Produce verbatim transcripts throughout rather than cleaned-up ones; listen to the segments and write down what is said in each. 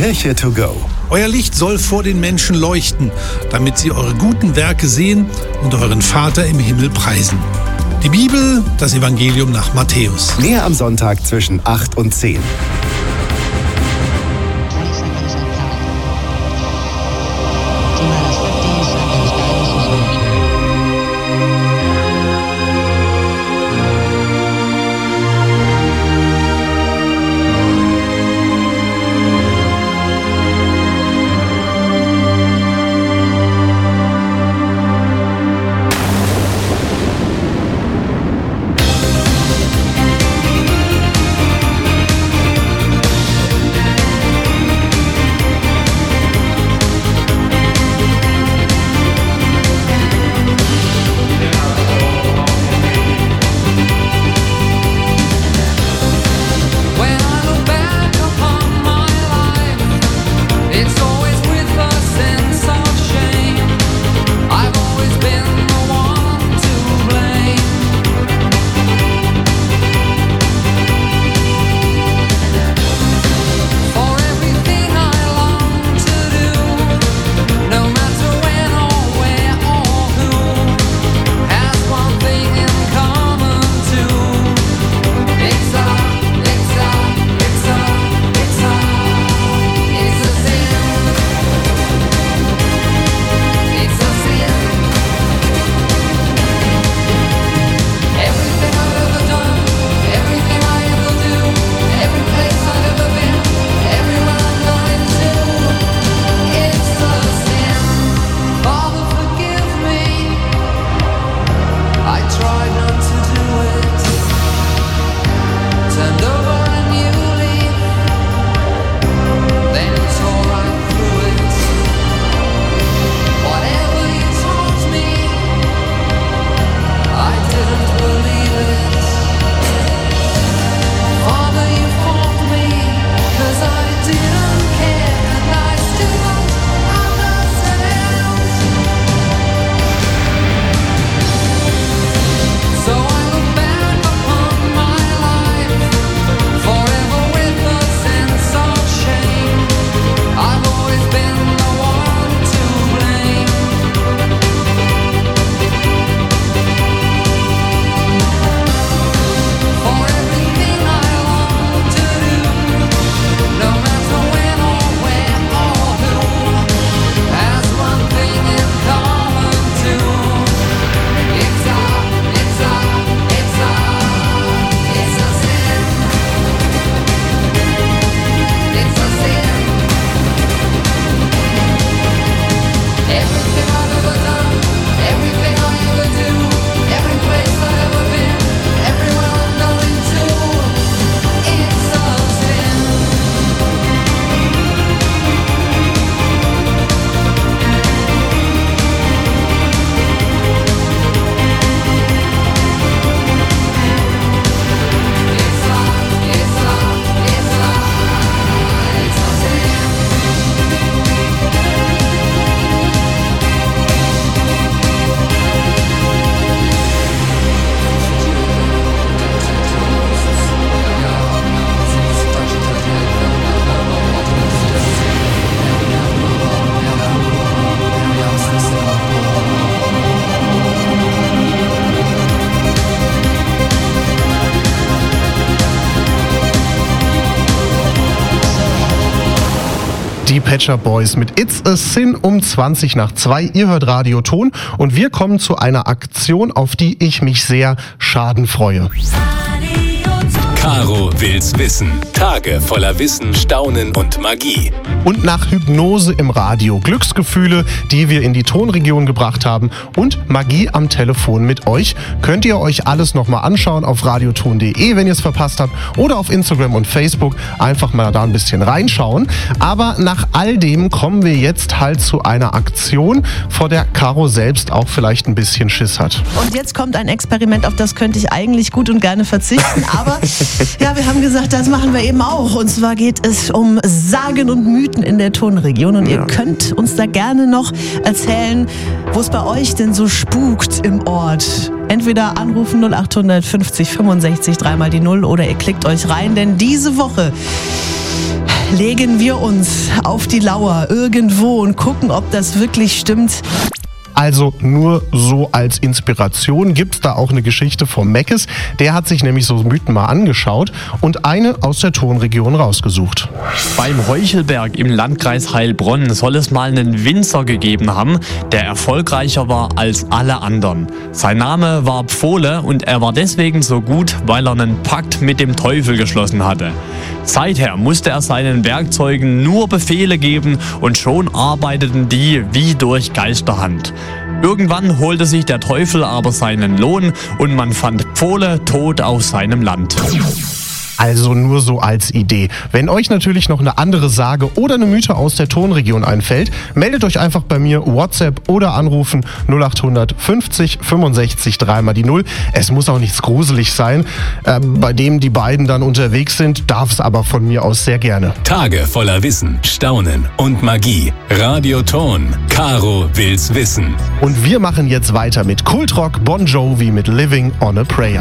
Kirche to go. Euer Licht soll vor den Menschen leuchten, damit sie eure guten Werke sehen und euren Vater im Himmel preisen. Die Bibel, das Evangelium nach Matthäus. Mehr am Sonntag zwischen acht und zehn. Die Pet Shop Boys mit It's a Sin um zwanzig nach zwei. Ihr hört Radio Ton und wir kommen zu einer Aktion, auf die ich mich sehr schadenfreue. Caro will's wissen. Tage voller Wissen, Staunen und Magie. Und nach Hypnose im Radio, Glücksgefühle, die wir in die Tonregion gebracht haben und Magie am Telefon mit euch, könnt ihr euch alles nochmal anschauen auf radioton punkt de, wenn ihr es verpasst habt, oder auf Instagram und Facebook einfach mal da ein bisschen reinschauen. Aber nach all dem kommen wir jetzt halt zu einer Aktion, vor der Caro selbst auch vielleicht ein bisschen Schiss hat. Und jetzt kommt ein Experiment, auf das könnte ich eigentlich gut und gerne verzichten, aber ja, wir haben gesagt, das machen wir eben auch. Und zwar geht es um Sagen und Mythen in der Tonregion. Und ihr ja. könnt uns da gerne noch erzählen, wo es bei euch denn so spukt im Ort. Entweder anrufen null acht fünfzig fünfundsechzig, dreimal die Null, oder ihr klickt euch rein, denn diese Woche legen wir uns auf die Lauer irgendwo und gucken, ob das wirklich stimmt. Also nur so als Inspiration gibt's da auch eine Geschichte vom Meckes. Der hat sich nämlich so Mythen mal angeschaut und eine aus der Tonregion rausgesucht. Beim Heuchelberg im Landkreis Heilbronn soll es mal einen Winzer gegeben haben, der erfolgreicher war als alle anderen. Sein Name war Pfohle und er war deswegen so gut, weil er einen Pakt mit dem Teufel geschlossen hatte. Seither musste er seinen Werkzeugen nur Befehle geben und schon arbeiteten die wie durch Geisterhand. Irgendwann holte sich der Teufel aber seinen Lohn und man fand Pfohle tot auf seinem Land. Also nur so als Idee. Wenn euch natürlich noch eine andere Sage oder eine Mythe aus der Tonregion einfällt, meldet euch einfach bei mir WhatsApp oder anrufen null acht fünfzig fünfundsechzig drei mal die null. Es muss auch nichts gruselig sein. Äh, bei dem die beiden dann unterwegs sind, darf es aber von mir aus sehr gerne. Tage voller Wissen, Staunen und Magie. Radioton. Caro will's wissen. Und wir machen jetzt weiter mit Kultrock, Bon Jovi mit Living on a Prayer.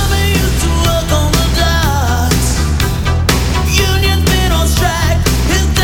Unions been on strike. His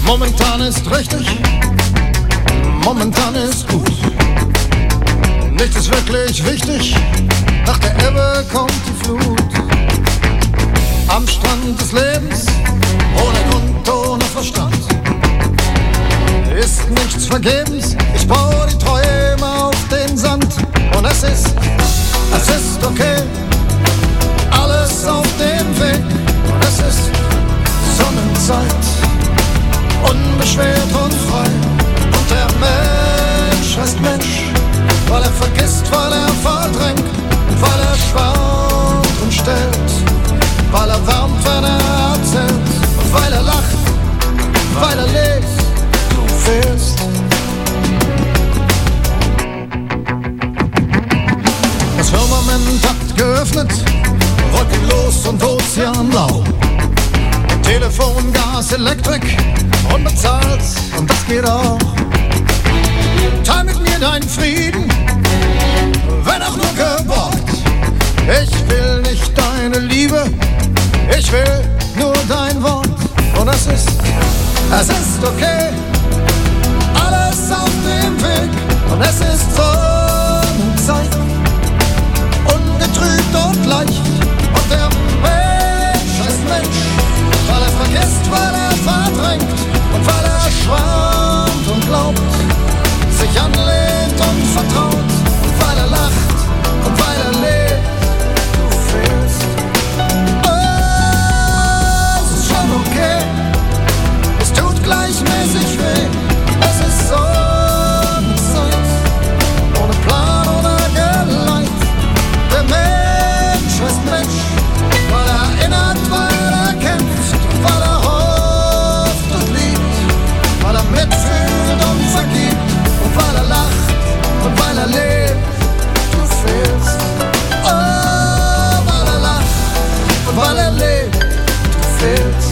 Momentan ist richtig, momentan ist gut. Nichts ist wirklich wichtig, nach der Ebbe kommt die Flut. Am Strand des Lebens, ohne Grund, ohne Verstand, ist nichts vergebens, ich baue die Träume auf den Sand. Und es ist, es ist okay, alles auf dem Weg. Und es ist Sonnenzeit, unbeschwert und frei. Und der Mensch heißt Mensch, weil er vergisst, weil er verdrängt, weil er schwant und stellt, weil er wärmt, wenn er erzählt, und weil er lacht, weil er lebt, du fehlst. Das Firmament hat geöffnet, wolkenlos und ozeanblau. Telefon, Gas, Elektrik, unbezahlt, und das geht auch. Teil mit mir deinen Frieden, wenn auch nur geborgt. Ich will nicht deine Liebe, ich will nur dein Wort. Und es ist, es ist okay, alles auf dem Weg. Und es ist Sonnenzeit, ungetrübt und leicht. Und der Mensch heißt Mensch, weil er vergisst, weil er verdrängt und weil er schwant und glaubt, sich anlehnt und vertraut, und weil er lacht und weil er lebt, du fehlst. Oh, es ist schon okay, es tut gleichmäßig weh, es ist Sonnenzeit, ohne Plan, ohne Geleit. Der Mensch heißt Mensch, weil er erinnert, weil er kämpft, weil er hofft und liebt, weil er mitfühlt und vergibt, und weil er lacht und weil er lebt, du fehlst. Oh, weil er lacht und weil er lebt, du fehlst.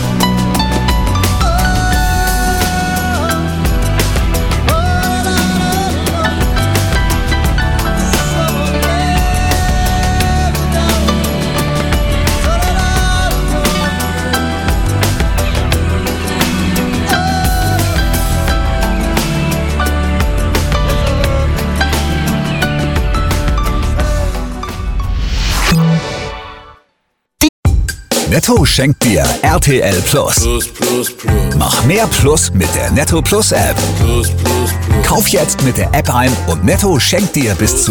Netto schenkt dir R T L Plus. Plus, plus, plus. Mach mehr Plus mit der Netto Plus App. Plus, plus, plus. Kauf jetzt mit der App ein und Netto schenkt dir bis zu